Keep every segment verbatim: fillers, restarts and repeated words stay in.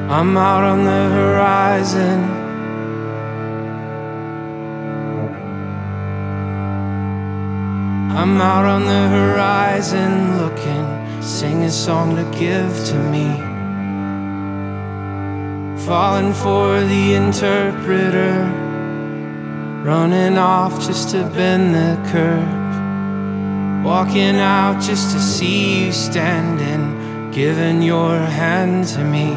I'm out on the horizon. I'm out on the horizon looking, sing a song to give to me. Falling for the interpreter, running off just to bend the curve. Walking out just to see you standing, giving your hand to me.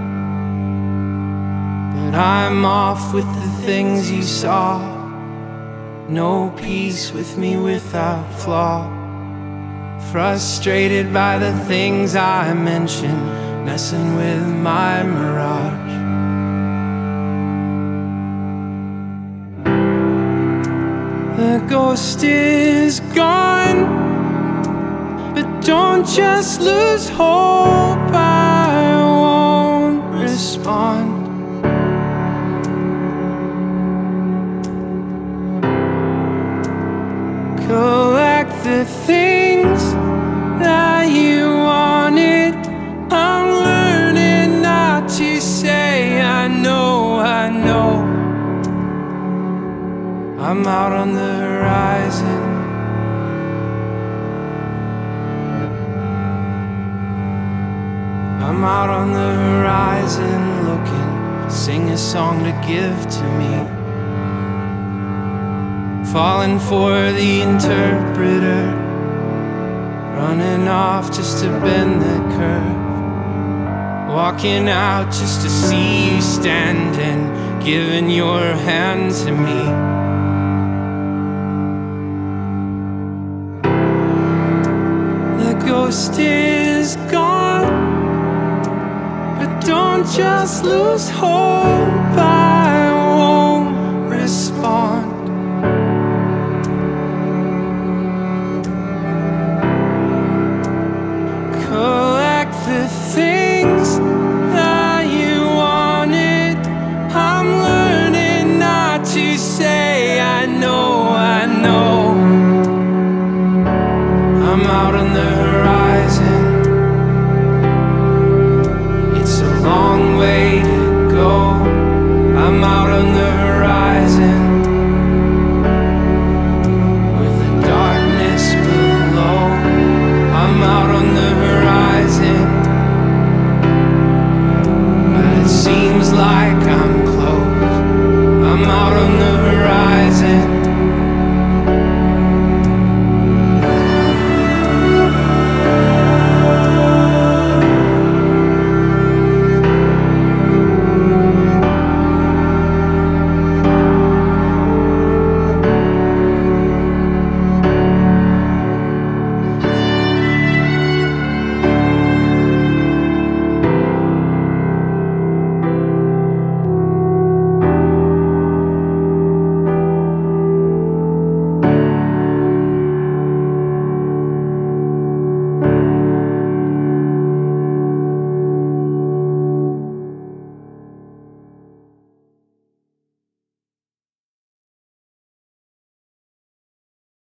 But I'm off with the things you saw, no peace with me without flaw. Frustrated by the things I mention, messing with my mirage. The ghost is gone, but don't just lose hope, I won't respond. Collect the things that you wanted. I'm learning not to say I know, I know. I'm out on the horizon. I'm out on the horizon looking, sing a song to give to me. Falling for the interpreter, running off just to bend the curve. Walking out just to see you standing, giving your hand to me. The ghost is gone, but don't just lose hope.